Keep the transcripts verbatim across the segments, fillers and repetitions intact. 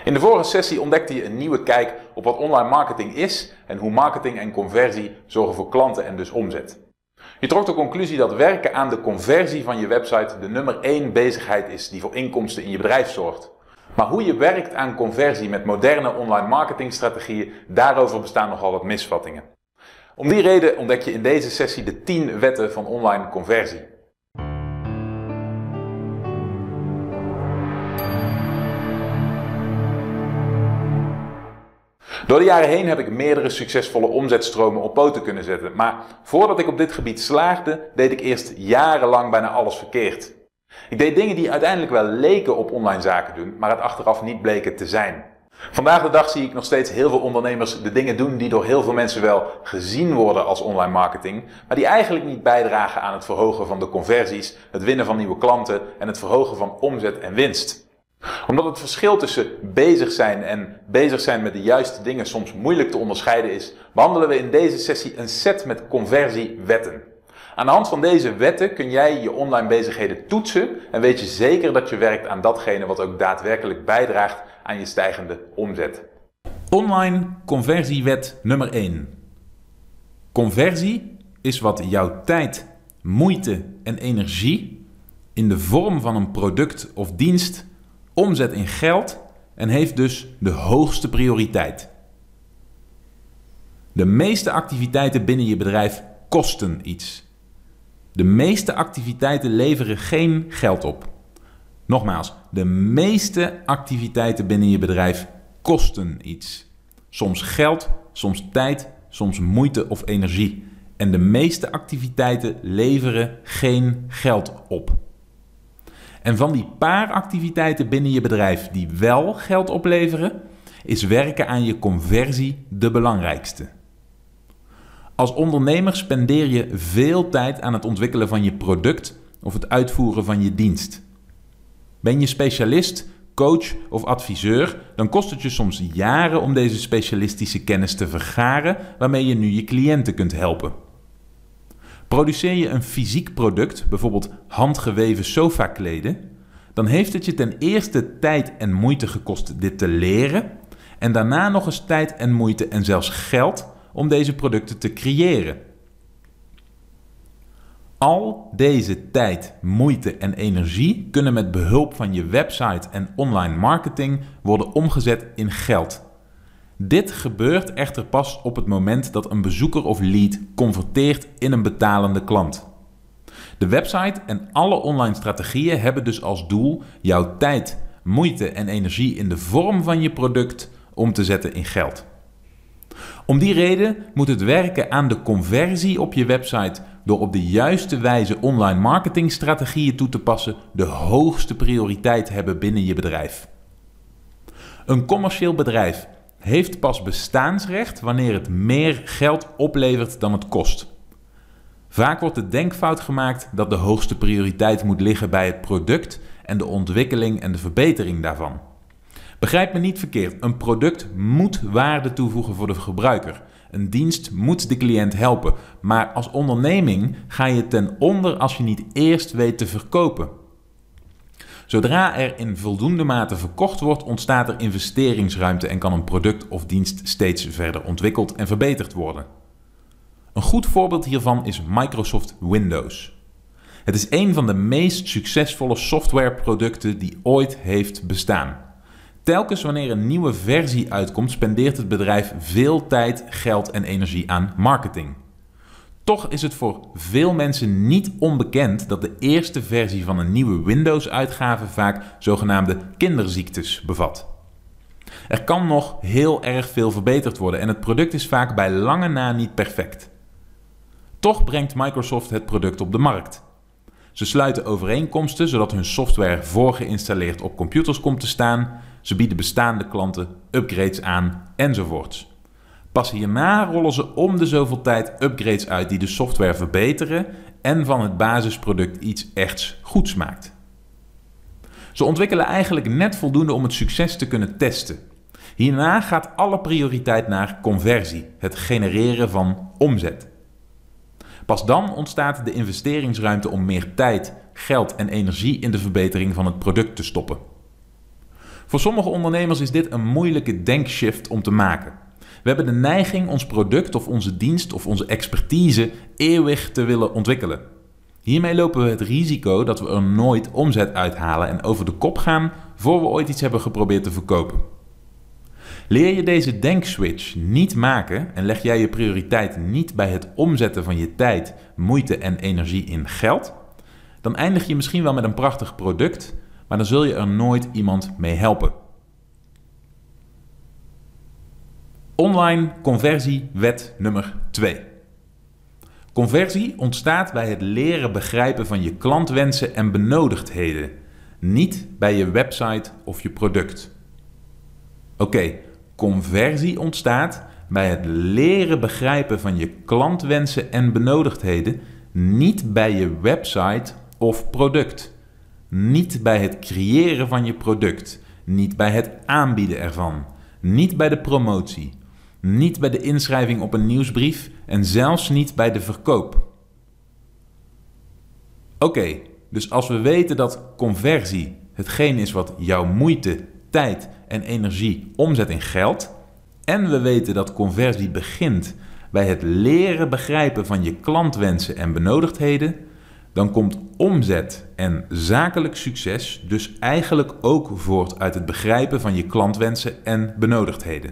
In de vorige sessie ontdekte je een nieuwe kijk op wat online marketing is en hoe marketing en conversie zorgen voor klanten en dus omzet. Je trok de conclusie dat werken aan de conversie van je website de nummer één bezigheid is die voor inkomsten in je bedrijf zorgt. Maar hoe je werkt aan conversie met moderne online marketingstrategieën, daarover bestaan nogal wat misvattingen. Om die reden ontdek je in deze sessie de tien wetten van online conversie. Door de jaren heen heb ik meerdere succesvolle omzetstromen op poten kunnen zetten. Maar voordat ik op dit gebied slaagde, deed ik eerst jarenlang bijna alles verkeerd. Ik deed dingen die uiteindelijk wel leken op online zaken doen, maar het achteraf niet bleken te zijn. Vandaag de dag zie ik nog steeds heel veel ondernemers de dingen doen die door heel veel mensen wel gezien worden als online marketing, maar die eigenlijk niet bijdragen aan het verhogen van de conversies, het winnen van nieuwe klanten en het verhogen van omzet en winst. Omdat het verschil tussen bezig zijn en bezig zijn met de juiste dingen soms moeilijk te onderscheiden is, behandelen we in deze sessie een set met conversiewetten. Aan de hand van deze wetten kun jij je online bezigheden toetsen en weet je zeker dat je werkt aan datgene wat ook daadwerkelijk bijdraagt aan je stijgende omzet. Online conversiewet nummer één. Conversie is wat jouw tijd, moeite en energie in de vorm van een product of dienst omzet in geld en heeft dus de hoogste prioriteit. De meeste activiteiten binnen je bedrijf kosten iets. De meeste activiteiten leveren geen geld op. Nogmaals, de meeste activiteiten binnen je bedrijf kosten iets. Soms geld, soms tijd, soms moeite of energie. En de meeste activiteiten leveren geen geld op. En van die paar activiteiten binnen je bedrijf die wel geld opleveren, is werken aan je conversie de belangrijkste. Als ondernemer spendeer je veel tijd aan het ontwikkelen van je product of het uitvoeren van je dienst. Ben je specialist, coach of adviseur, dan kost het je soms jaren om deze specialistische kennis te vergaren waarmee je nu je cliënten kunt helpen. Produceer je een fysiek product, bijvoorbeeld handgeweven sofakleden, dan heeft het je ten eerste tijd en moeite gekost dit te leren en daarna nog eens tijd en moeite en zelfs geld om deze producten te creëren. Al deze tijd, moeite en energie kunnen met behulp van je website en online marketing worden omgezet in geld. Dit gebeurt echter pas op het moment dat een bezoeker of lead converteert in een betalende klant. De website en alle online strategieën hebben dus als doel jouw tijd, moeite en energie in de vorm van je product om te zetten in geld. Om die reden moet het werken aan de conversie op je website door op de juiste wijze online marketingstrategieën toe te passen de hoogste prioriteit hebben binnen je bedrijf. Een commercieel bedrijf heeft pas bestaansrecht wanneer het meer geld oplevert dan het kost. Vaak wordt de denkfout gemaakt dat de hoogste prioriteit moet liggen bij het product en de ontwikkeling en de verbetering daarvan. Begrijp me niet verkeerd, een product moet waarde toevoegen voor de gebruiker. Een dienst moet de cliënt helpen, maar als onderneming ga je ten onder als je niet eerst weet te verkopen. Zodra er in voldoende mate verkocht wordt, ontstaat er investeringsruimte en kan een product of dienst steeds verder ontwikkeld en verbeterd worden. Een goed voorbeeld hiervan is Microsoft Windows. Het is een van de meest succesvolle softwareproducten die ooit heeft bestaan. Telkens wanneer een nieuwe versie uitkomt, spendeert het bedrijf veel tijd, geld en energie aan marketing. Toch is het voor veel mensen niet onbekend dat de eerste versie van een nieuwe Windows-uitgave vaak zogenaamde kinderziektes bevat. Er kan nog heel erg veel verbeterd worden en het product is vaak bij lange na niet perfect. Toch brengt Microsoft het product op de markt. Ze sluiten overeenkomsten zodat hun software voorgeïnstalleerd op computers komt te staan. Ze bieden bestaande klanten upgrades aan enzovoorts. Pas hierna rollen ze om de zoveel tijd upgrades uit die de software verbeteren en van het basisproduct iets echts goeds maakt. Ze ontwikkelen eigenlijk net voldoende om het succes te kunnen testen. Hierna gaat alle prioriteit naar conversie, het genereren van omzet. Pas dan ontstaat de investeringsruimte om meer tijd, geld en energie in de verbetering van het product te stoppen. Voor sommige ondernemers is dit een moeilijke denkshift om te maken. We hebben de neiging ons product of onze dienst of onze expertise eeuwig te willen ontwikkelen. Hiermee lopen we het risico dat we er nooit omzet uithalen en over de kop gaan voor we ooit iets hebben geprobeerd te verkopen. Leer je deze denkswitch niet maken en leg jij je prioriteit niet bij het omzetten van je tijd, moeite en energie in geld, dan eindig je misschien wel met een prachtig product, maar dan zul je er nooit iemand mee helpen. Online conversiewet nummer twee. Conversie ontstaat bij het leren begrijpen van je klantwensen en benodigdheden, niet bij je website of je product. Oké, okay, conversie ontstaat bij het leren begrijpen van je klantwensen en benodigdheden, niet bij je website of product. Niet bij het creëren van je product, niet bij het aanbieden ervan, niet bij de promotie, niet bij de inschrijving op een nieuwsbrief en zelfs niet bij de verkoop. Oké, okay, dus als we weten dat conversie hetgeen is wat jouw moeite, tijd en energie omzet in geld, en we weten dat conversie begint bij het leren begrijpen van je klantwensen en benodigdheden, dan komt omzet en zakelijk succes dus eigenlijk ook voort uit het begrijpen van je klantwensen en benodigdheden.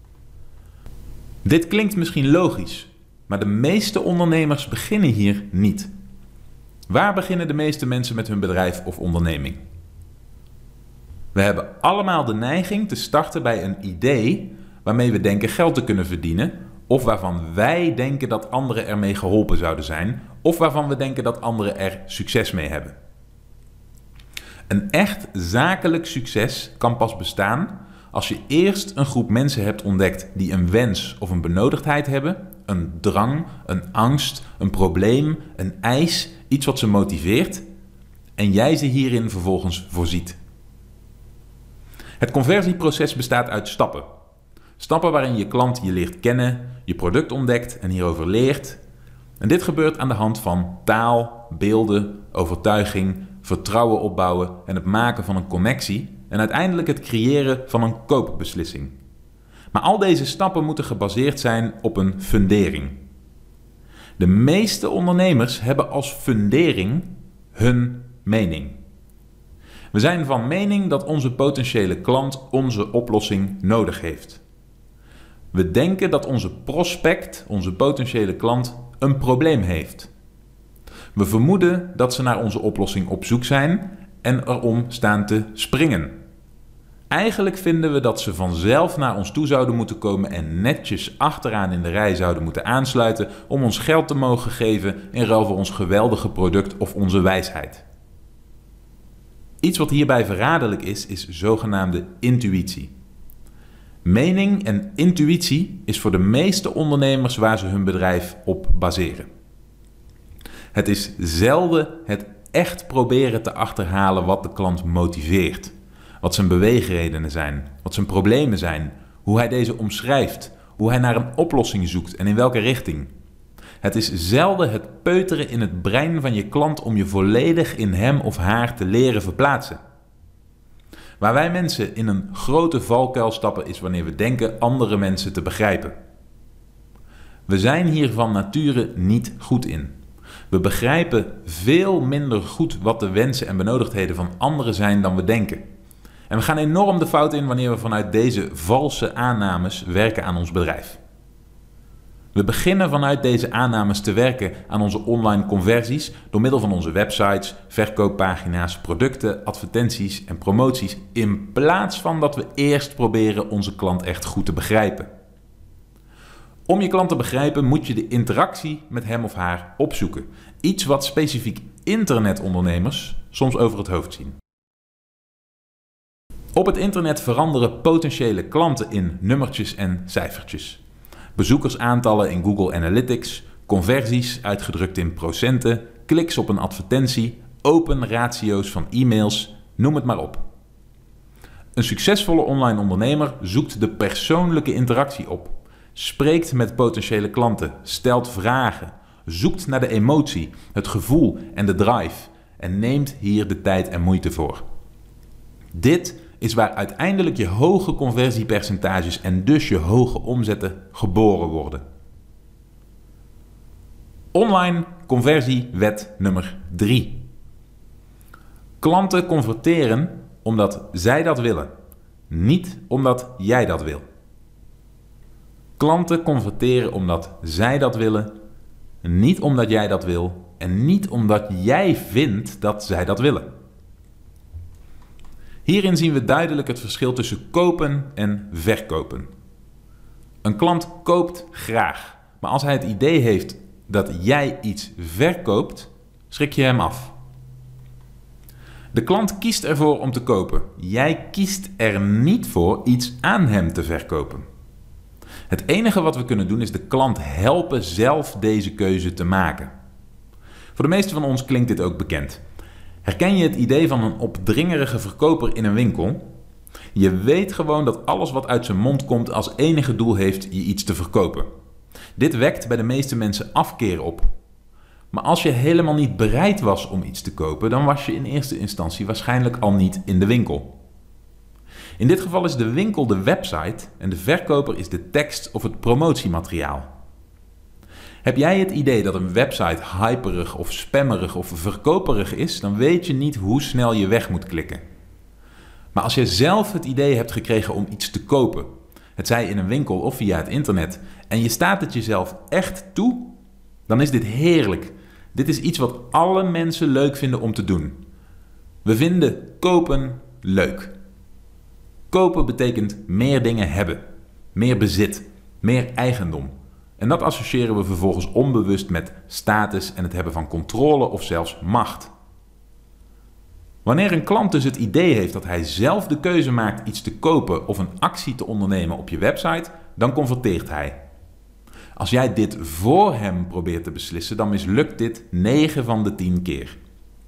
Dit klinkt misschien logisch, maar de meeste ondernemers beginnen hier niet. Waar beginnen de meeste mensen met hun bedrijf of onderneming? We hebben allemaal de neiging te starten bij een idee waarmee we denken geld te kunnen verdienen, of waarvan wij denken dat anderen ermee geholpen zouden zijn, of waarvan we denken dat anderen er succes mee hebben. Een echt zakelijk succes kan pas bestaan als je eerst een groep mensen hebt ontdekt die een wens of een benodigdheid hebben, een drang, een angst, een probleem, een eis, iets wat ze motiveert, en jij ze hierin vervolgens voorziet. Het conversieproces bestaat uit stappen. Stappen waarin je klant je leert kennen, je product ontdekt en hierover leert. En dit gebeurt aan de hand van taal, beelden, overtuiging, vertrouwen opbouwen en het maken van een connectie en uiteindelijk het creëren van een koopbeslissing. Maar al deze stappen moeten gebaseerd zijn op een fundering. De meeste ondernemers hebben als fundering hun mening. We zijn van mening dat onze potentiële klant onze oplossing nodig heeft. We denken dat onze prospect, onze potentiële klant, een probleem heeft. We vermoeden dat ze naar onze oplossing op zoek zijn en erom staan te springen. Eigenlijk vinden we dat ze vanzelf naar ons toe zouden moeten komen en netjes achteraan in de rij zouden moeten aansluiten om ons geld te mogen geven in ruil voor ons geweldige product of onze wijsheid. Iets wat hierbij verraderlijk is, is zogenaamde intuïtie. Mening en intuïtie is voor de meeste ondernemers waar ze hun bedrijf op baseren. Het is zelden het echt proberen te achterhalen wat de klant motiveert. Wat zijn beweegredenen zijn, wat zijn problemen zijn, hoe hij deze omschrijft, hoe hij naar een oplossing zoekt en in welke richting. Het is zelden het peuteren in het brein van je klant om je volledig in hem of haar te leren verplaatsen. Waar wij mensen in een grote valkuil stappen is wanneer we denken andere mensen te begrijpen. We zijn hier van nature niet goed in. We begrijpen veel minder goed wat de wensen en benodigdheden van anderen zijn dan we denken. En we gaan enorm de fout in wanneer we vanuit deze valse aannames werken aan ons bedrijf. We beginnen vanuit deze aannames te werken aan onze online conversies door middel van onze websites, verkooppagina's, producten, advertenties en promoties, in plaats van dat we eerst proberen onze klant echt goed te begrijpen. Om je klant te begrijpen moet je de interactie met hem of haar opzoeken. Iets wat specifiek internetondernemers soms over het hoofd zien. Op het internet veranderen potentiële klanten in nummertjes en cijfertjes. Bezoekersaantallen in Google Analytics, conversies uitgedrukt in procenten, kliks op een advertentie, open ratio's van e-mails, noem het maar op. Een succesvolle online ondernemer zoekt de persoonlijke interactie op, spreekt met potentiële klanten, stelt vragen, zoekt naar de emotie, het gevoel en de drive en neemt hier de tijd en moeite voor. Dit is waar uiteindelijk je hoge conversiepercentages en dus je hoge omzetten geboren worden. Online conversiewet nummer drie. Klanten converteren omdat zij dat willen, niet omdat jij dat wil. Klanten converteren omdat zij dat willen, niet omdat jij dat wil en niet omdat jij vindt dat zij dat willen. Hierin zien we duidelijk het verschil tussen kopen en verkopen. Een klant koopt graag, maar als hij het idee heeft dat jij iets verkoopt, schrik je hem af. De klant kiest ervoor om te kopen. Jij kiest er niet voor iets aan hem te verkopen. Het enige wat we kunnen doen is de klant helpen zelf deze keuze te maken. Voor de meesten van ons klinkt dit ook bekend. Herken je het idee van een opdringerige verkoper in een winkel? Je weet gewoon dat alles wat uit zijn mond komt als enige doel heeft je iets te verkopen. Dit wekt bij de meeste mensen afkeer op. Maar als je helemaal niet bereid was om iets te kopen, dan was je in eerste instantie waarschijnlijk al niet in de winkel. In dit geval is de winkel de website en de verkoper is de tekst of het promotiemateriaal. Heb jij het idee dat een website hyperig of spammerig of verkoperig is, dan weet je niet hoe snel je weg moet klikken. Maar als je zelf het idee hebt gekregen om iets te kopen, het zij in een winkel of via het internet, en je staat het jezelf echt toe, dan is dit heerlijk. Dit is iets wat alle mensen leuk vinden om te doen. We vinden kopen leuk. Kopen betekent meer dingen hebben, meer bezit, meer eigendom. En dat associëren we vervolgens onbewust met status en het hebben van controle of zelfs macht. Wanneer een klant dus het idee heeft dat hij zelf de keuze maakt iets te kopen of een actie te ondernemen op je website, dan converteert hij. Als jij dit voor hem probeert te beslissen, dan mislukt dit negen van de tien keer.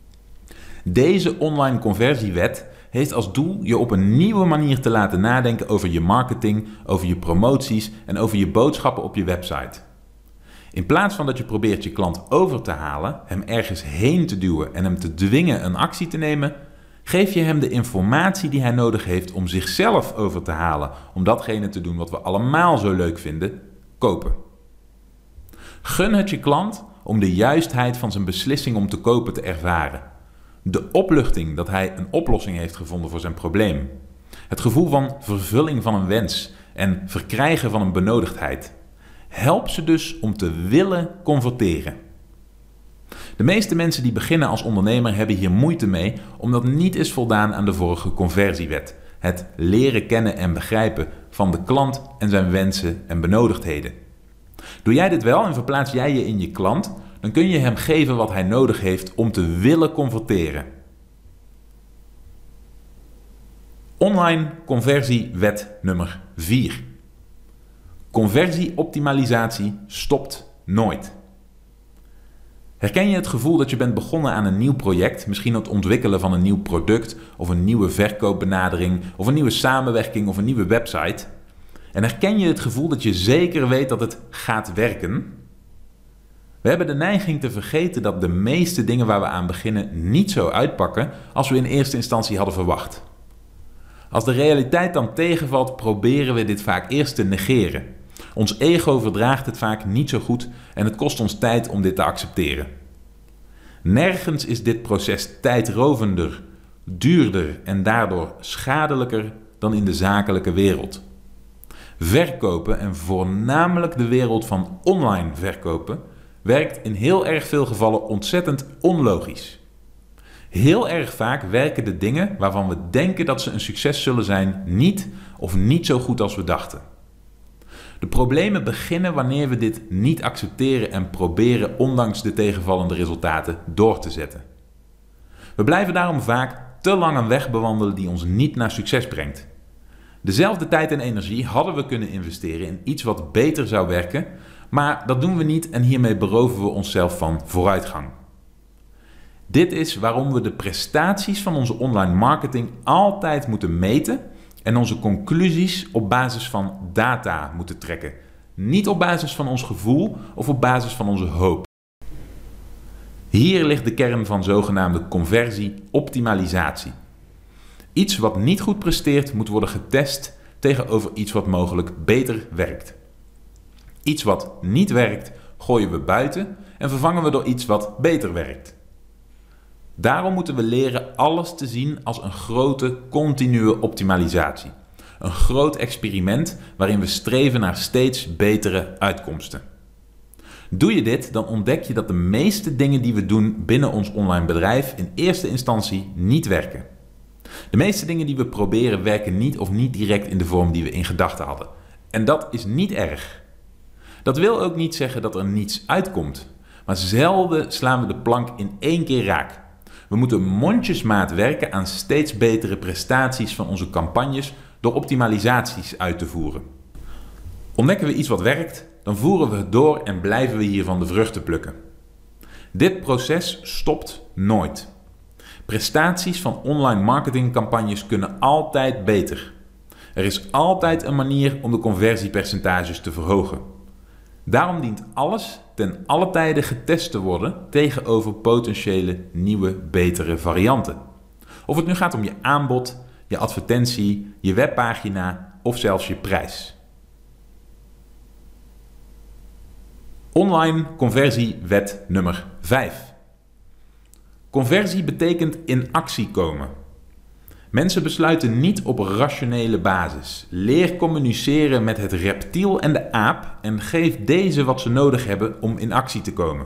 Deze online conversiewet heeft als doel je op een nieuwe manier te laten nadenken over je marketing, over je promoties en over je boodschappen op je website. In plaats van dat je probeert je klant over te halen, hem ergens heen te duwen en hem te dwingen een actie te nemen, geef je hem de informatie die hij nodig heeft om zichzelf over te halen, om datgene te doen wat we allemaal zo leuk vinden, kopen. Gun het je klant om de juistheid van zijn beslissing om te kopen te ervaren. De opluchting dat hij een oplossing heeft gevonden voor zijn probleem. Het gevoel van vervulling van een wens en verkrijgen van een benodigdheid. Help ze dus om te willen converteren. De meeste mensen die beginnen als ondernemer hebben hier moeite mee, omdat niet is voldaan aan de vorige conversiewet. Het leren kennen en begrijpen van de klant en zijn wensen en benodigdheden. Doe jij dit wel en verplaats jij je in je klant, dan kun je hem geven wat hij nodig heeft om te willen converteren. Online conversiewet nummer vier. Conversieoptimalisatie stopt nooit. Herken je het gevoel dat je bent begonnen aan een nieuw project, misschien het ontwikkelen van een nieuw product of een nieuwe verkoopbenadering of een nieuwe samenwerking of een nieuwe website? En herken je het gevoel dat je zeker weet dat het gaat werken? We hebben de neiging te vergeten dat de meeste dingen waar we aan beginnen niet zo uitpakken als we in eerste instantie hadden verwacht. Als de realiteit dan tegenvalt, proberen we dit vaak eerst te negeren. Ons ego verdraagt het vaak niet zo goed en het kost ons tijd om dit te accepteren. Nergens is dit proces tijdrovender, duurder en daardoor schadelijker dan in de zakelijke wereld. Verkopen, en voornamelijk de wereld van online verkopen, werkt in heel erg veel gevallen ontzettend onlogisch. Heel erg vaak werken de dingen waarvan we denken dat ze een succes zullen zijn niet of niet zo goed als we dachten. De problemen beginnen wanneer we dit niet accepteren en proberen ondanks de tegenvallende resultaten door te zetten. We blijven daarom vaak te lang een weg bewandelen die ons niet naar succes brengt. Dezelfde tijd en energie hadden we kunnen investeren in iets wat beter zou werken, maar dat doen we niet en hiermee beroven we onszelf van vooruitgang. Dit is waarom we de prestaties van onze online marketing altijd moeten meten en onze conclusies op basis van data moeten trekken. Niet op basis van ons gevoel of op basis van onze hoop. Hier ligt de kern van zogenaamde conversieoptimalisatie. Iets wat niet goed presteert moet worden getest tegenover iets wat mogelijk beter werkt. Iets wat niet werkt gooien we buiten en vervangen we door iets wat beter werkt. Daarom moeten we leren alles te zien als een grote, continue optimalisatie. Een groot experiment waarin we streven naar steeds betere uitkomsten. Doe je dit, dan ontdek je dat de meeste dingen die we doen binnen ons online bedrijf in eerste instantie niet werken. De meeste dingen die we proberen werken niet of niet direct in de vorm die we in gedachten hadden. En dat is niet erg. Dat wil ook niet zeggen dat er niets uitkomt. Maar zelden slaan we de plank in één keer raak. We moeten mondjesmaat werken aan steeds betere prestaties van onze campagnes door optimalisaties uit te voeren. Ontdekken we iets wat werkt, dan voeren we het door en blijven we hiervan de vruchten plukken. Dit proces stopt nooit. Prestaties van online marketingcampagnes kunnen altijd beter. Er is altijd een manier om de conversiepercentages te verhogen. Daarom dient alles ten alle tijde getest te worden tegenover potentiële nieuwe, betere varianten. Of het nu gaat om je aanbod, je advertentie, je webpagina of zelfs je prijs. Online conversiewet nummer vijf. Conversie betekent in actie komen. Mensen besluiten niet op rationele basis. Leer communiceren met het reptiel en de aap en geef deze wat ze nodig hebben om in actie te komen.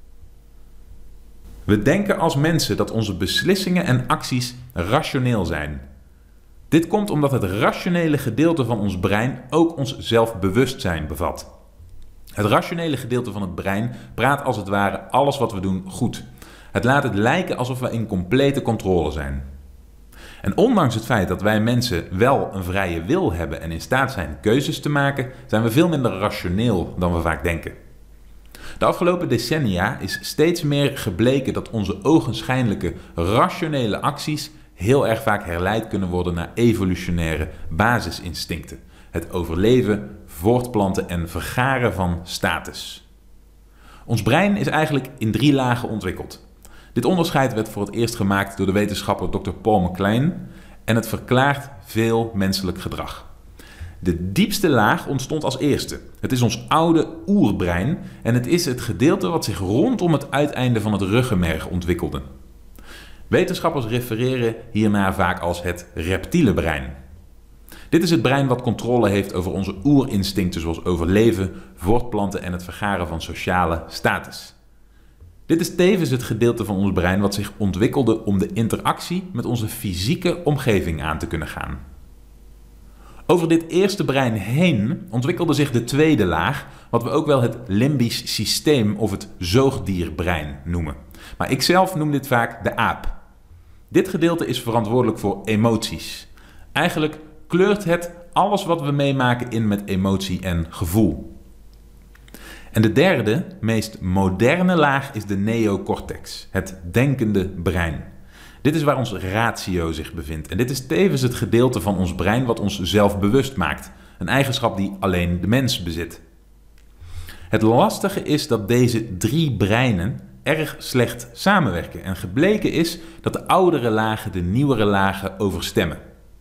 We denken als mensen dat onze beslissingen en acties rationeel zijn. Dit komt omdat het rationele gedeelte van ons brein ook ons zelfbewustzijn bevat. Het rationele gedeelte van het brein praat als het ware alles wat we doen goed. Het laat het lijken alsof we in complete controle zijn. En ondanks het feit dat wij mensen wel een vrije wil hebben en in staat zijn keuzes te maken, zijn we veel minder rationeel dan we vaak denken. De afgelopen decennia is steeds meer gebleken dat onze ogenschijnlijke rationele acties heel erg vaak herleid kunnen worden naar evolutionaire basisinstincten. Het overleven, voortplanten en vergaren van status. Ons brein is eigenlijk in drie lagen ontwikkeld. Dit onderscheid werd voor het eerst gemaakt door de wetenschapper dokter Paul MacLean en het verklaart veel menselijk gedrag. De diepste laag ontstond als eerste. Het is ons oude oerbrein en het is het gedeelte wat zich rondom het uiteinde van het ruggenmerg ontwikkelde. Wetenschappers refereren hiernaar vaak als het reptiele brein. Dit is het brein wat controle heeft over onze oerinstincten zoals overleven, voortplanten en het vergaren van sociale status. Dit is tevens het gedeelte van ons brein wat zich ontwikkelde om de interactie met onze fysieke omgeving aan te kunnen gaan. Over dit eerste brein heen ontwikkelde zich de tweede laag, wat we ook wel het limbisch systeem of het zoogdierbrein noemen. Maar ik zelf noem dit vaak de aap. Dit gedeelte is verantwoordelijk voor emoties. Eigenlijk kleurt het alles wat we meemaken in met emotie en gevoel. En de derde, meest moderne laag is de neocortex, het denkende brein. Dit is waar ons ratio zich bevindt en dit is tevens het gedeelte van ons brein wat ons zelfbewust maakt, een eigenschap die alleen de mens bezit. Het lastige is dat deze drie breinen erg slecht samenwerken en gebleken is dat de oudere lagen de nieuwere lagen overstemmen.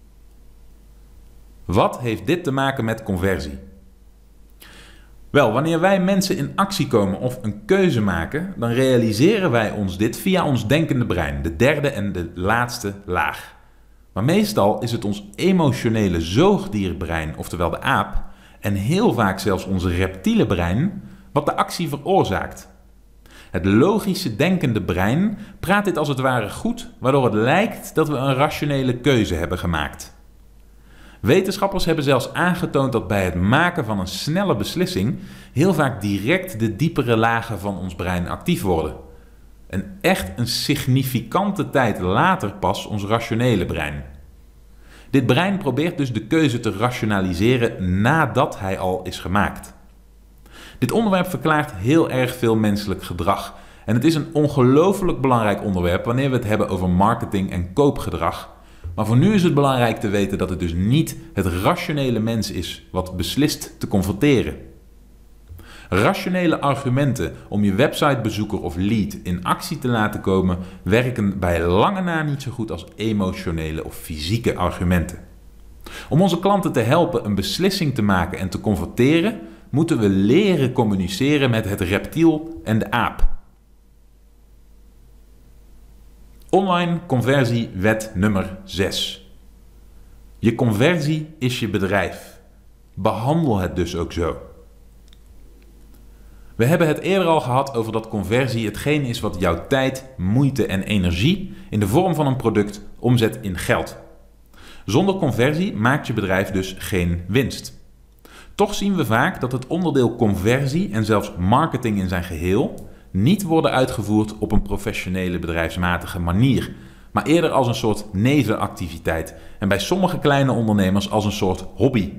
Wat heeft dit te maken met conversie? Wel, wanneer wij mensen in actie komen of een keuze maken, dan realiseren wij ons dit via ons denkende brein, de derde en de laatste laag. Maar meestal is het ons emotionele zoogdierbrein, oftewel de aap, en heel vaak zelfs ons reptiele brein, wat de actie veroorzaakt. Het logische denkende brein praat dit als het ware goed, waardoor het lijkt dat we een rationele keuze hebben gemaakt. Wetenschappers hebben zelfs aangetoond dat bij het maken van een snelle beslissing heel vaak direct de diepere lagen van ons brein actief worden. En echt een significante tijd later pas ons rationele brein. Dit brein probeert dus de keuze te rationaliseren nadat hij al is gemaakt. Dit onderwerp verklaart heel erg veel menselijk gedrag. En het is een ongelooflijk belangrijk onderwerp wanneer we het hebben over marketing en koopgedrag. Maar voor nu is het belangrijk te weten dat het dus niet het rationele mens is wat beslist te confronteren. Rationele argumenten om je websitebezoeker of lead in actie te laten komen werken bij lange na niet zo goed als emotionele of fysieke argumenten. Om onze klanten te helpen een beslissing te maken en te converteren, moeten we leren communiceren met het reptiel en de aap. Online conversiewet nummer zes. Je conversie is je bedrijf. Behandel het dus ook zo. We hebben het eerder al gehad over dat conversie hetgeen is wat jouw tijd, moeite en energie in de vorm van een product omzet in geld. Zonder conversie maakt je bedrijf dus geen winst. Toch zien we vaak dat het onderdeel conversie en zelfs marketing in zijn geheel niet worden uitgevoerd op een professionele bedrijfsmatige manier, maar eerder als een soort nevenactiviteit en bij sommige kleine ondernemers als een soort hobby.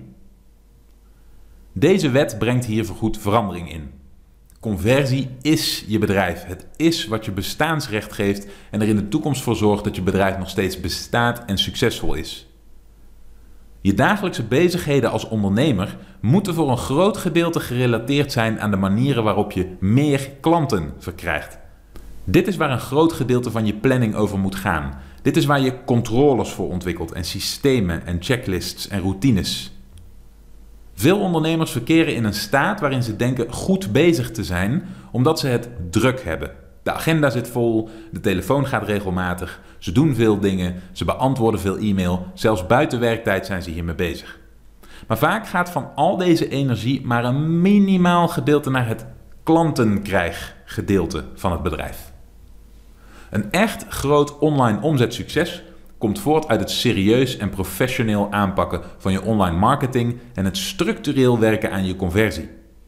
Deze wet brengt hier voorgoed verandering in. Conversie is je bedrijf. Het is wat je bestaansrecht geeft en er in de toekomst voor zorgt dat je bedrijf nog steeds bestaat en succesvol is. Je dagelijkse bezigheden als ondernemer moeten voor een groot gedeelte gerelateerd zijn aan de manieren waarop je meer klanten verkrijgt. Dit is waar een groot gedeelte van je planning over moet gaan. Dit is waar je controles voor ontwikkelt en systemen en checklists en routines. Veel ondernemers verkeren in een staat waarin ze denken goed bezig te zijn, omdat ze het druk hebben. De agenda zit vol, de telefoon gaat regelmatig, ze doen veel dingen, ze beantwoorden veel e-mail, zelfs buiten werktijd zijn ze hiermee bezig. Maar vaak gaat van al deze energie maar een minimaal gedeelte naar het klantenkrijggedeelte van het bedrijf. Een echt groot online omzetsucces komt voort uit het serieus en professioneel aanpakken van je online marketing en het structureel werken aan je conversie.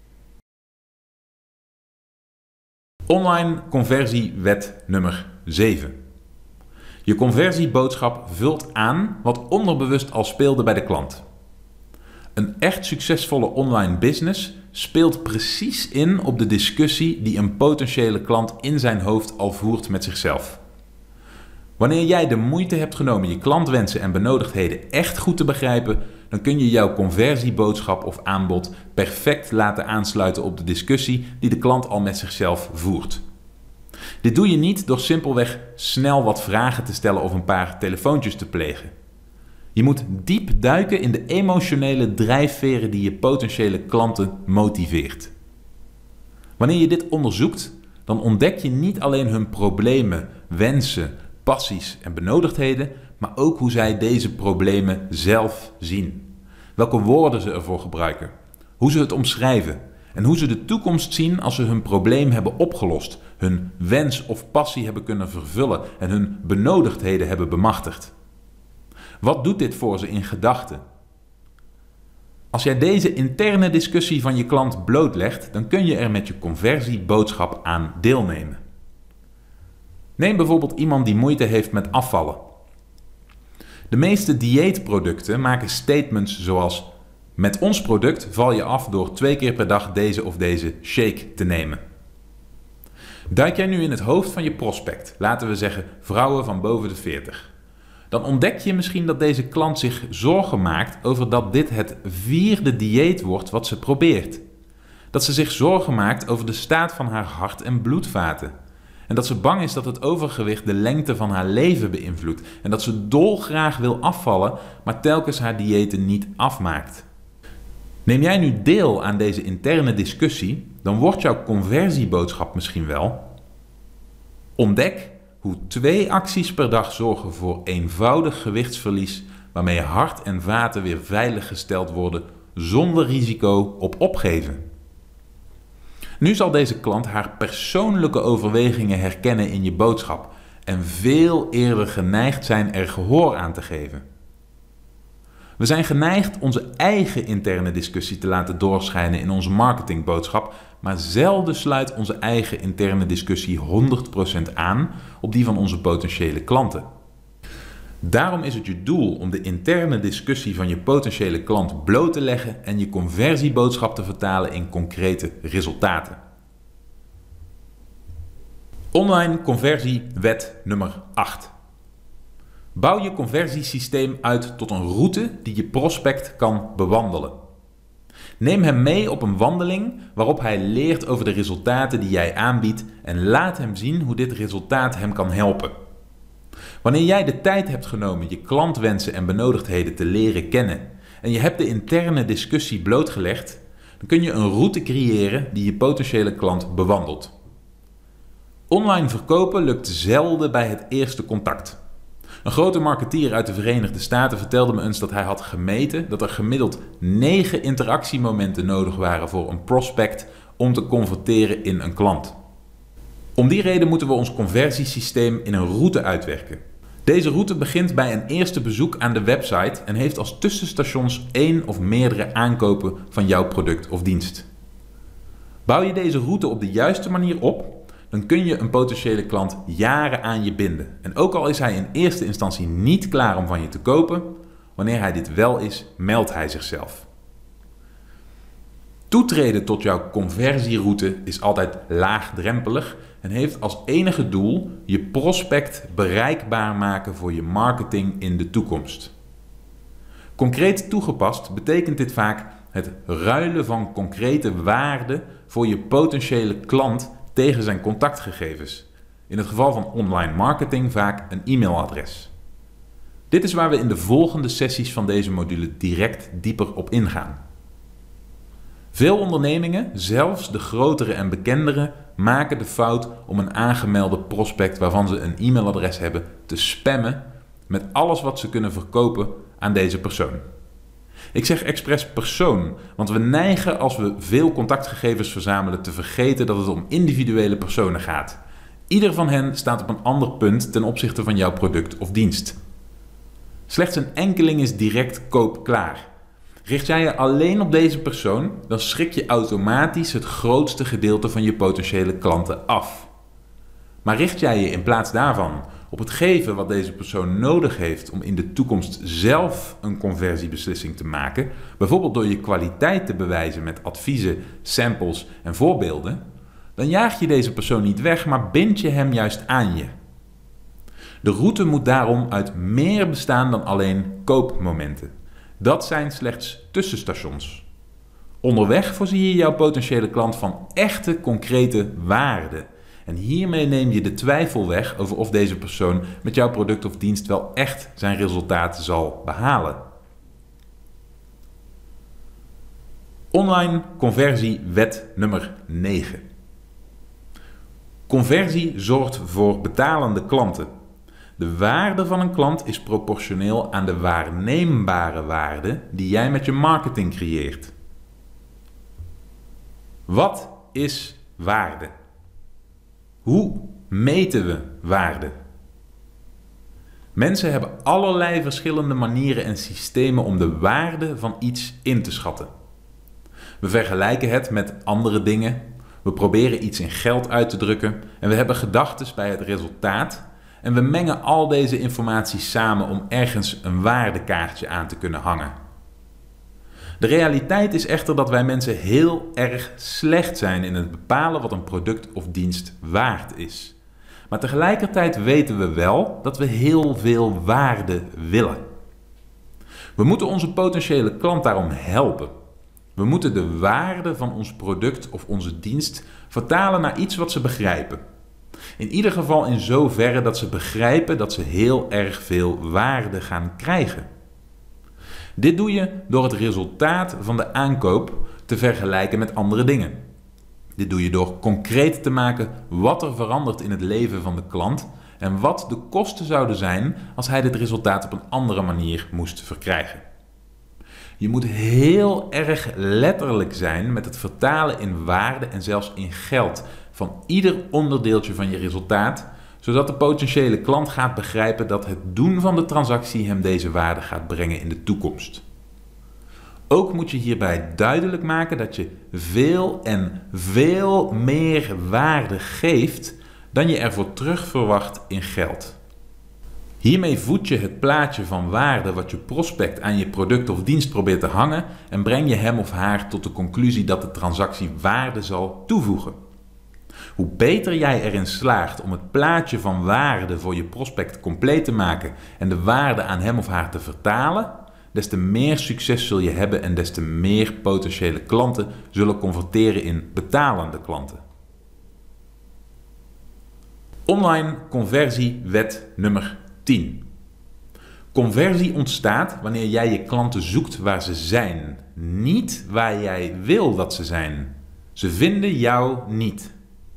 Online conversiewet nummer zeven. Je conversieboodschap vult aan wat onderbewust al speelde bij de klant. Een echt succesvolle online business speelt precies in op de discussie die een potentiële klant in zijn hoofd al voert met zichzelf. Wanneer jij de moeite hebt genomen je klantwensen en benodigdheden echt goed te begrijpen, dan kun je jouw conversieboodschap of aanbod perfect laten aansluiten op de discussie die de klant al met zichzelf voert. Dit doe je niet door simpelweg snel wat vragen te stellen of een paar telefoontjes te plegen. Je moet diep duiken in de emotionele drijfveren die je potentiële klanten motiveert. Wanneer je dit onderzoekt, dan ontdek je niet alleen hun problemen, wensen, passies en benodigdheden, maar ook hoe zij deze problemen zelf zien. Welke woorden ze ervoor gebruiken, hoe ze het omschrijven en hoe ze de toekomst zien als ze hun probleem hebben opgelost, hun wens of passie hebben kunnen vervullen en hun benodigdheden hebben bemachtigd. Wat doet dit voor ze in gedachten? Als jij deze interne discussie van je klant blootlegt, dan kun je er met je conversieboodschap aan deelnemen. Neem bijvoorbeeld iemand die moeite heeft met afvallen. De meeste dieetproducten maken statements zoals: met ons product val je af door twee keer per dag deze of deze shake te nemen. Duik jij nu in het hoofd van je prospect, laten we zeggen vrouwen van boven de veertig, dan ontdek je misschien dat deze klant zich zorgen maakt over dat dit het vierde dieet wordt wat ze probeert. Dat ze zich zorgen maakt over de staat van haar hart- en bloedvaten. En dat ze bang is dat het overgewicht de lengte van haar leven beïnvloedt. En dat ze dolgraag wil afvallen, maar telkens haar diëten niet afmaakt. Neem jij nu deel aan deze interne discussie, dan wordt jouw conversieboodschap misschien wel: ontdek hoe twee acties per dag zorgen voor eenvoudig gewichtsverlies, waarmee je hart en vaten weer veilig gesteld worden zonder risico op opgeven. Nu zal deze klant haar persoonlijke overwegingen herkennen in je boodschap en veel eerder geneigd zijn er gehoor aan te geven. We zijn geneigd onze eigen interne discussie te laten doorschijnen in onze marketingboodschap, maar zelden sluit onze eigen interne discussie honderd procent aan op die van onze potentiële klanten. Daarom is het je doel om de interne discussie van je potentiële klant bloot te leggen en je conversieboodschap te vertalen in concrete resultaten. Online conversiewet nummer acht. Bouw je conversiesysteem uit tot een route die je prospect kan bewandelen. Neem hem mee op een wandeling waarop hij leert over de resultaten die jij aanbiedt en laat hem zien hoe dit resultaat hem kan helpen. Wanneer jij de tijd hebt genomen je klantwensen en benodigdheden te leren kennen en je hebt de interne discussie blootgelegd, dan kun je een route creëren die je potentiële klant bewandelt. Online verkopen lukt zelden bij het eerste contact. Een grote marketeer uit de Verenigde Staten vertelde me eens dat hij had gemeten dat er gemiddeld negen interactiemomenten nodig waren voor een prospect om te converteren in een klant. Om die reden moeten we ons conversiesysteem in een route uitwerken. Deze route begint bij een eerste bezoek aan de website en heeft als tussenstations één of meerdere aankopen van jouw product of dienst. Bouw je deze route op de juiste manier op, dan kun je een potentiële klant jaren aan je binden. En ook al is hij in eerste instantie niet klaar om van je te kopen, wanneer hij dit wel is, meldt hij zichzelf. Toetreden tot jouw conversieroute is altijd laagdrempelig en heeft als enige doel je prospect bereikbaar maken voor je marketing in de toekomst. Concreet toegepast betekent dit vaak het ruilen van concrete waarde voor je potentiële klant tegen zijn contactgegevens. In het geval van online marketing vaak een e-mailadres. Dit is waar we in de volgende sessies van deze module direct dieper op ingaan. Veel ondernemingen, zelfs de grotere en bekendere, maken de fout om een aangemelde prospect waarvan ze een e-mailadres hebben te spammen met alles wat ze kunnen verkopen aan deze persoon. Ik zeg expres persoon, want we neigen als we veel contactgegevens verzamelen te vergeten dat het om individuele personen gaat. Ieder van hen staat op een ander punt ten opzichte van jouw product of dienst. Slechts een enkeling is direct koopklaar. Richt jij je alleen op deze persoon, dan schrik je automatisch het grootste gedeelte van je potentiële klanten af. Maar richt jij je in plaats daarvan op het geven wat deze persoon nodig heeft om in de toekomst zelf een conversiebeslissing te maken, bijvoorbeeld door je kwaliteit te bewijzen met adviezen, samples en voorbeelden, dan jaag je deze persoon niet weg, maar bind je hem juist aan je. De route moet daarom uit meer bestaan dan alleen koopmomenten. Dat zijn slechts tussenstations. Onderweg voorzie je jouw potentiële klant van echte concrete waarde. En hiermee neem je de twijfel weg over of deze persoon met jouw product of dienst wel echt zijn resultaten zal behalen. Online conversiewet nummer negen. Conversie zorgt voor betalende klanten. De waarde van een klant is proportioneel aan de waarneembare waarde die jij met je marketing creëert. Wat is waarde? Hoe meten we waarde? Mensen hebben allerlei verschillende manieren en systemen om de waarde van iets in te schatten. We vergelijken het met andere dingen, we proberen iets in geld uit te drukken en we hebben gedachten bij het resultaat en we mengen al deze informatie samen om ergens een waardekaartje aan te kunnen hangen. De realiteit is echter dat wij mensen heel erg slecht zijn in het bepalen wat een product of dienst waard is. Maar tegelijkertijd weten we wel dat we heel veel waarde willen. We moeten onze potentiële klant daarom helpen. We moeten de waarde van ons product of onze dienst vertalen naar iets wat ze begrijpen. In ieder geval in zoverre dat ze begrijpen dat ze heel erg veel waarde gaan krijgen. Dit doe je door het resultaat van de aankoop te vergelijken met andere dingen. Dit doe je door concreet te maken wat er verandert in het leven van de klant en wat de kosten zouden zijn als hij dit resultaat op een andere manier moest verkrijgen. Je moet heel erg letterlijk zijn met het vertalen in waarde en zelfs in geld van ieder onderdeeltje van je resultaat, zodat de potentiële klant gaat begrijpen dat het doen van de transactie hem deze waarde gaat brengen in de toekomst. Ook moet je hierbij duidelijk maken dat je veel en veel meer waarde geeft dan je ervoor terug verwacht in geld. Hiermee voed je het plaatje van waarde wat je prospect aan je product of dienst probeert te hangen en breng je hem of haar tot de conclusie dat de transactie waarde zal toevoegen. Hoe beter jij erin slaagt om het plaatje van waarde voor je prospect compleet te maken en de waarde aan hem of haar te vertalen, des te meer succes zul je hebben en des te meer potentiële klanten zullen converteren in betalende klanten. Online conversiewet nummer tien. Conversie ontstaat wanneer jij je klanten zoekt waar ze zijn, niet waar jij wil dat ze zijn. Ze vinden jou niet.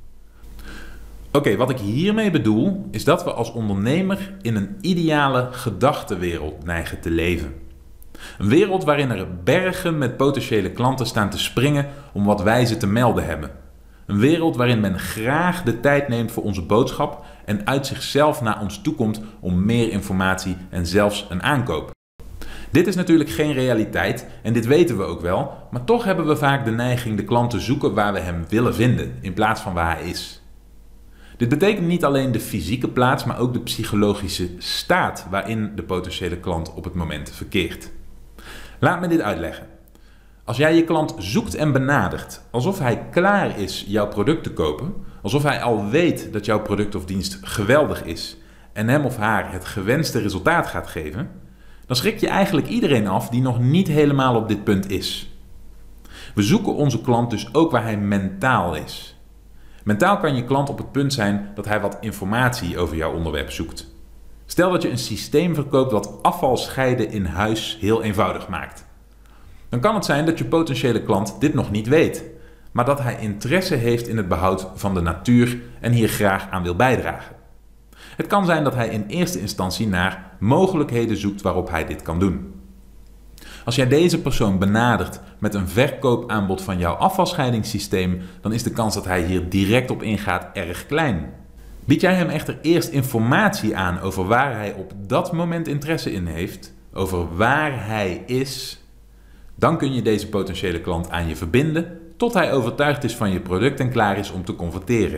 Oké, okay, wat ik hiermee bedoel is dat we als ondernemer in een ideale gedachtenwereld neigen te leven. Een wereld waarin er bergen met potentiële klanten staan te springen om wat wij ze te melden hebben. Een wereld waarin men graag de tijd neemt voor onze boodschap en uit zichzelf naar ons toekomt om meer informatie en zelfs een aankoop. Dit is natuurlijk geen realiteit en dit weten we ook wel, maar toch hebben we vaak de neiging de klant te zoeken waar we hem willen vinden in plaats van waar hij is. Dit betekent niet alleen de fysieke plaats, maar ook de psychologische staat waarin de potentiële klant op het moment verkeert. Laat me dit uitleggen. Als jij je klant zoekt en benadert, alsof hij klaar is jouw product te kopen, alsof hij al weet dat jouw product of dienst geweldig is en hem of haar het gewenste resultaat gaat geven, dan schrik je eigenlijk iedereen af die nog niet helemaal op dit punt is. We zoeken onze klant dus ook waar hij mentaal is. Mentaal kan je klant op het punt zijn dat hij wat informatie over jouw onderwerp zoekt. Stel dat je een systeem verkoopt wat afvalscheiden in huis heel eenvoudig maakt. Dan kan het zijn dat je potentiële klant dit nog niet weet, maar dat hij interesse heeft in het behoud van de natuur en hier graag aan wil bijdragen. Het kan zijn dat hij in eerste instantie naar mogelijkheden zoekt waarop hij dit kan doen. Als jij deze persoon benadert met een verkoopaanbod van jouw afvalscheidingssysteem, dan is de kans dat hij hier direct op ingaat erg klein. Bied jij hem echter eerst informatie aan over waar hij op dat moment interesse in heeft, over waar hij is, dan kun je deze potentiële klant aan je verbinden tot hij overtuigd is van je product en klaar is om te converteren.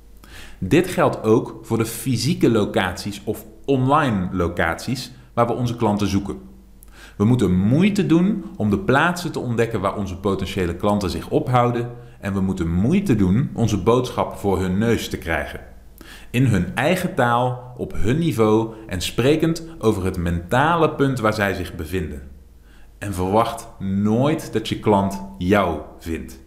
Dit geldt ook voor de fysieke locaties of online locaties waar we onze klanten zoeken. We moeten moeite doen om de plaatsen te ontdekken waar onze potentiële klanten zich ophouden en we moeten moeite doen onze boodschap voor hun neus te krijgen. In hun eigen taal, op hun niveau en sprekend over het mentale punt waar zij zich bevinden. En verwacht nooit dat je klant jou vindt.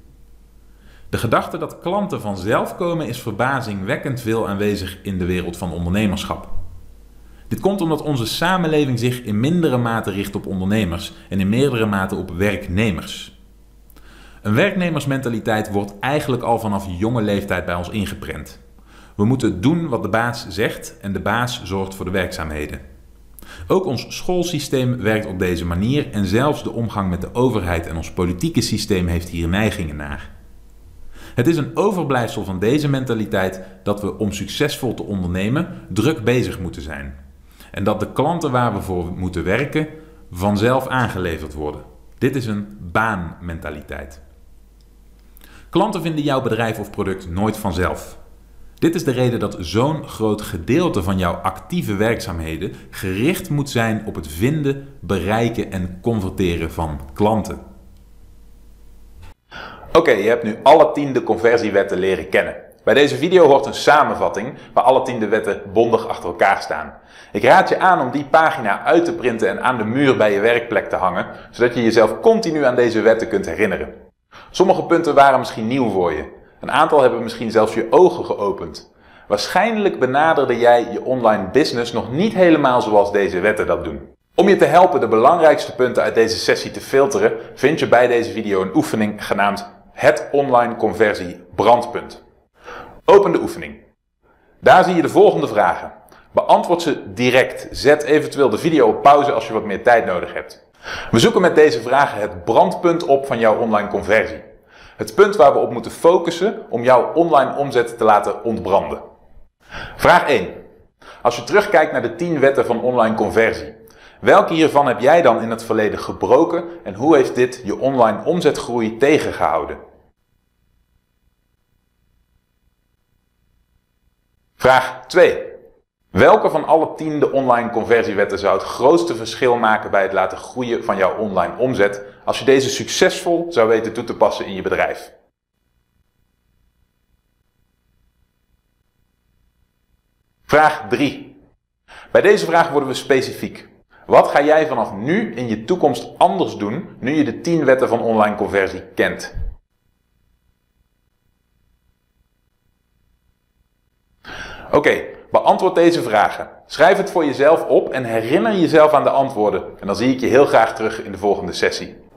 De gedachte dat klanten vanzelf komen is verbazingwekkend veel aanwezig in de wereld van ondernemerschap. Dit komt omdat onze samenleving zich in mindere mate richt op ondernemers en in meerdere mate op werknemers. Een werknemersmentaliteit wordt eigenlijk al vanaf jonge leeftijd bij ons ingeprent. We moeten doen wat de baas zegt en de baas zorgt voor de werkzaamheden. Ook ons schoolsysteem werkt op deze manier en zelfs de omgang met de overheid en ons politieke systeem heeft hier neigingen naar. Het is een overblijfsel van deze mentaliteit dat we om succesvol te ondernemen druk bezig moeten zijn. En dat de klanten waar we voor moeten werken vanzelf aangeleverd worden. Dit is een baanmentaliteit. Klanten vinden jouw bedrijf of product nooit vanzelf. Dit is de reden dat zo'n groot gedeelte van jouw actieve werkzaamheden gericht moet zijn op het vinden, bereiken en converteren van klanten. Oké, okay, je hebt nu alle tien de conversiewetten leren kennen. Bij deze video hoort een samenvatting waar alle tien de wetten bondig achter elkaar staan. Ik raad je aan om die pagina uit te printen en aan de muur bij je werkplek te hangen, zodat je jezelf continu aan deze wetten kunt herinneren. Sommige punten waren misschien nieuw voor je. Een aantal hebben misschien zelfs je ogen geopend. Waarschijnlijk benaderde jij je online business nog niet helemaal zoals deze wetten dat doen. Om je te helpen de belangrijkste punten uit deze sessie te filteren, vind je bij deze video een oefening genaamd het online conversie brandpunt. Open de oefening. Daar zie je de volgende vragen. Beantwoord ze direct. Zet eventueel de video op pauze als je wat meer tijd nodig hebt. We zoeken met deze vragen het brandpunt op van jouw online conversie. Het punt waar we op moeten focussen om jouw online omzet te laten ontbranden. Vraag één. Als je terugkijkt naar de tien wetten van online conversie, welke hiervan heb jij dan in het verleden gebroken en hoe heeft dit je online omzetgroei tegengehouden? Vraag twee. Welke van alle tien de online conversiewetten zou het grootste verschil maken bij het laten groeien van jouw online omzet als je deze succesvol zou weten toe te passen in je bedrijf? Vraag drie. Bij deze vraag worden we specifiek. Wat ga jij vanaf nu in je toekomst anders doen, nu je de tien wetten van online conversie kent? Oké, okay, beantwoord deze vragen. Schrijf het voor jezelf op en herinner jezelf aan de antwoorden. En dan zie ik je heel graag terug in de volgende sessie.